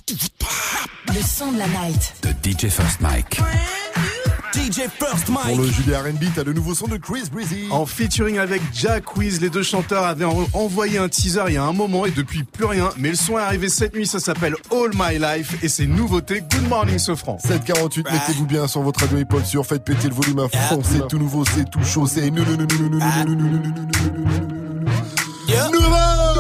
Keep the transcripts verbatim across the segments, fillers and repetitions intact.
Le son de la night. De D J First Mike. D J First Mike. Pour le Julie R and B, t'as le nouveau son de Chris Breezy. En featuring avec Jack Wiz, les deux chanteurs avaient en- envoyé un teaser il y a un moment et depuis plus rien. Mais le son est arrivé cette nuit, ça s'appelle All My Life et c'est nouveauté. Good morning Sofran. sept quarante-huit, mettez-vous bien sur votre radio hip-hop sur, faites péter le volume à fond, c'est tout nouveau, c'est tout chaud, c'est nou nou nou nou nou nou nou nou nou nou nou nouveau.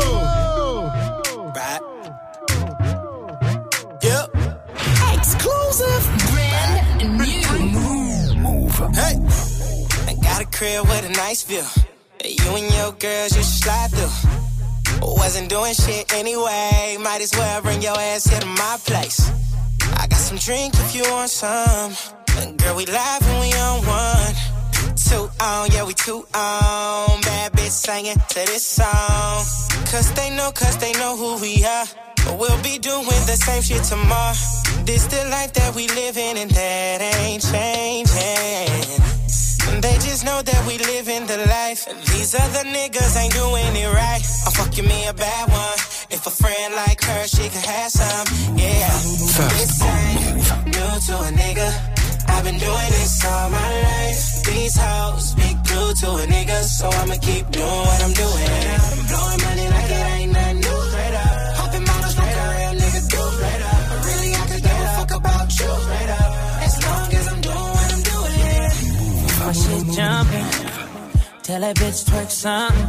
Exclusive. Brand new. Move. Hey, I got a crib with a nice view. You and your girls, you should slide through. Wasn't doing shit anyway. Might as well bring your ass here to my place. I got some drink if you want some. And girl, we live and we on one. Two on, yeah, we two on. Bad bitch singing to this song. Cause they know, cause they know who we are. But we'll be doing the same shit tomorrow. This the life that we living and that ain't changing. They just know that we live in the life. These other niggas ain't doing it right. I'm fucking me a bad one. If a friend like her, she could have some. Yeah. This ain't new to a nigga. I've been doing this all my life. These hoes be glued to a nigga, so I'ma keep doing what I'm doing. I'm blowing money like it ain't nothing new. Straight up. Popping models like a real nigga do. Straight up. But really I could give a fuck about you. Straight up. As long as I'm doing what I'm doing. My shit jumping. Tell that bitch twerk something.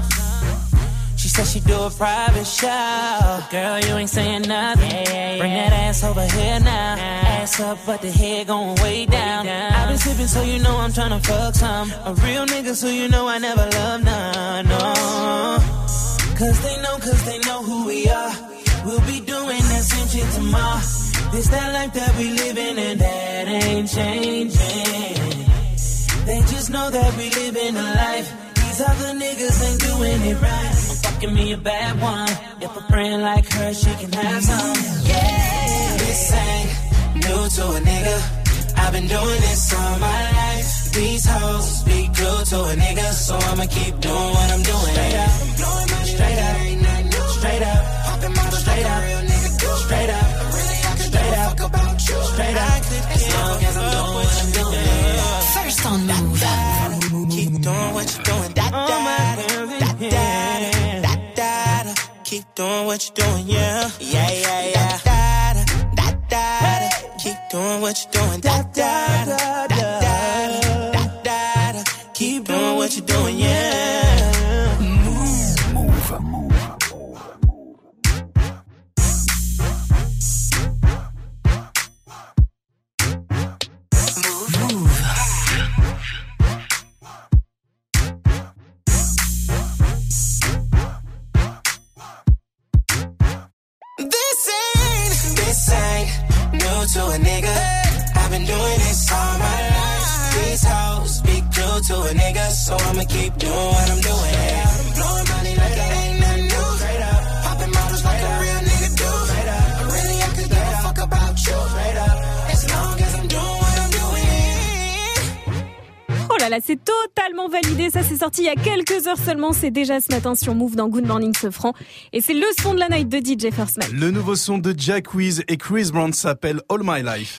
She said she do a private show. Girl, you ain't saying nothing. Bring that ass over here now. Ass up, but the head going way down. I've been sipping, so you know I'm tryna fuck some. A real nigga, so you know I never love none. No. Cause they know, cause they know who we are. We'll be doing that same shit tomorrow. This that life that we living and that ain't changing. They just know that we live in a life. These other niggas ain't doing it right. I'm fucking me a bad one. If a friend like her, she can have some. Yeah. This ain't new to a nigga. I've been doing this all my life. These hoes be glued to a nigga, so I'ma keep doing what I'm doing. Straight up, I'm blowing money straight up, ain't nothing new. Straight up, popping models straight like up, a real nigga do. Straight up, really I could give a fuck about you. Straight up, as long as I'm doing what I'm doing. First on Move. Keep doing what you're doing. Da da da da da da da. Keep doing what you're doing, yeah, yeah, yeah, yeah. Da da da da da. Keep doing what you're doing. Da da da da da da da. Keep doing what you're doing, yeah. Move. Move. Move. This ain't, this ain't new to a nigga. I've been doing this all my life. These hoes be glued to a nigga, so I'ma keep doing what I'm doing. I'm blowing money like it ain't nothing new. Straight up, popping models like a real nigga do. Straight up, but really I could give a fuck about you. Straight up, as long as I'm doing what I'm doing. Oh là là, c'est totalement validé. Ça, c'est sorti il y a quelques heures seulement. C'est déjà ce matin sur Move dans Good Morning Sofran. Et c'est le son de la night de D J First Mike. Le nouveau son de Jack Wiz et Chris Brown s'appelle All My Life.